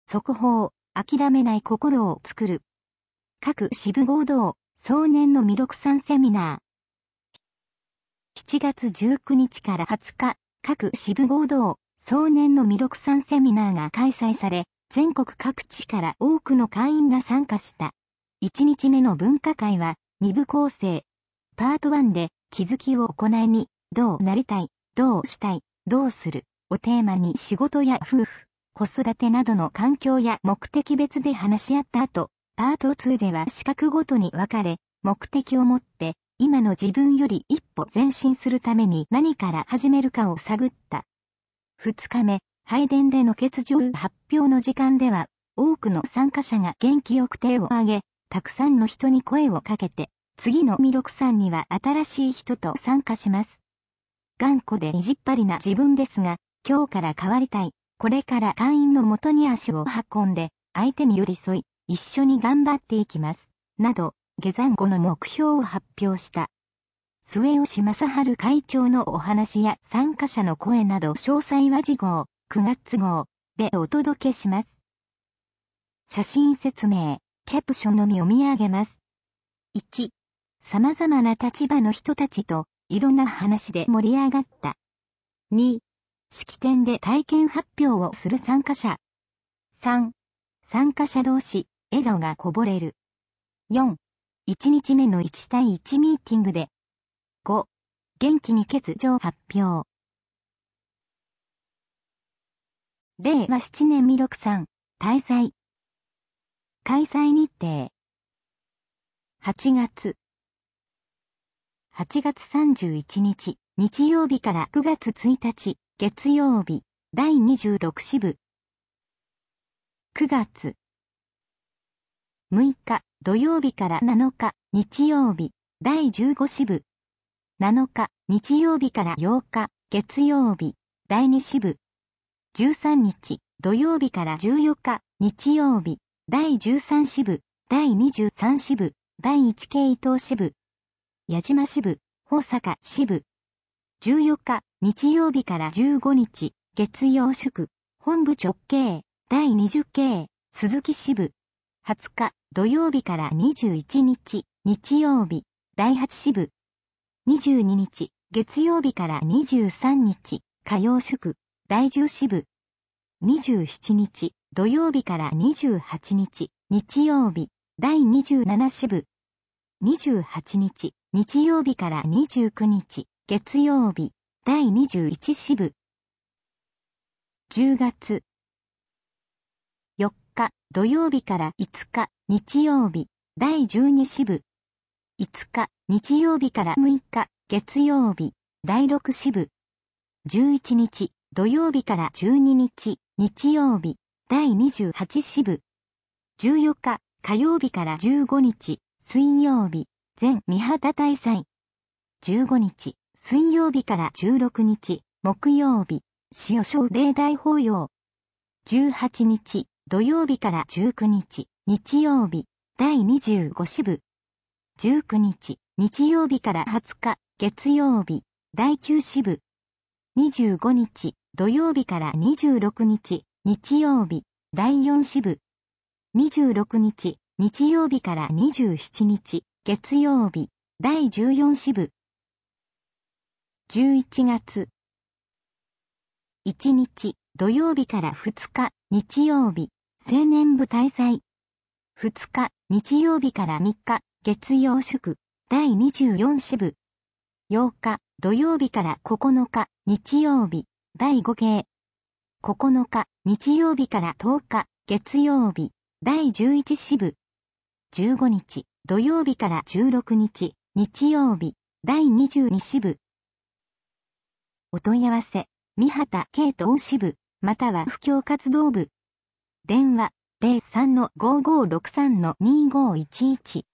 速報、諦めない心を作る。各支部合同、壮年の魅力3セミナー。7月19日から20日、各支部合同、壮年の魅力3セミナーが開催され、全国各地から多くの会員が参加した。1日目の分科会は、2部構成。パート1で、気づきを行いに、どうなりたい、どうしたい、どうする、をテーマに仕事や夫婦、子育てなどの環境や目的別で話し合った後、パート2では資格ごとに分かれ、目的を持って、今の自分より一歩前進するために何から始めるかを探った。2日目、拝殿での欠場発表の時間では、多くの参加者が元気よく手を挙げ、たくさんの人に声をかけて、次の魅力3には新しい人と参加します。頑固で意地っ張りな自分ですが、今日から変わりたい。これから会員の元に足を運んで、相手に寄り添い、一緒に頑張っていきます。など、下山後の目標を発表した。末吉正治会長のお話や参加者の声など詳細は次号、9月号でお届けします。写真説明、キャプションのみ読み上げます。1、様々な立場の人たちといろんな話で盛り上がった。2、式典で体験発表をする参加者。3、参加者同士、笑顔がこぼれる。4、1日目の1対1ミーティングで。5、元気に欠場発表。令和7年魅力3、大祭。開催日程。8月31日、日曜日から9月1日、月曜日、第26支部。9月6日、土曜日から7日、日曜日、第15支部。7日、日曜日から8日、月曜日、第2支部。13日、土曜日から14日、日曜日、第13支部、第23支部、第1系伊東支部。矢島支部、保坂支部。14日、日曜日から15日、月曜祝、本部直系、第20系、鈴木支部。20日、土曜日から21日、日曜日、第8支部。22日、月曜日から23日、火曜祝、第10支部。27日、土曜日から28日、日曜日、第27支部。28日、日曜日から29日、月曜日、第21支部。10月4日、土曜日から5日、日曜日、第12支部。5日、日曜日から6日、月曜日、第6支部。11日、土曜日から12日、日曜日、第28支部。14日、火曜日から15日、水曜日、全三幡大祭。15日、水曜日から16日、木曜日、塩生例大法要。18日、土曜日から19日、日曜日、第25支部。19日、日曜日から20日、月曜日、第9支部。25日、土曜日から26日、日曜日、第4支部。26日、日曜日から27日、月曜日、第14支部。11月1日、土曜日から2日、日曜日、青年部大祭。2日、日曜日から3日、月曜祝、第24支部。8日、土曜日から9日、日曜日、第5系。9日、日曜日から10日、月曜日、第11支部。15日、土曜日から16日、日曜日、第22支部。お問い合わせ、三幡系統支部、または布教活動部。電話、03-5563-2511。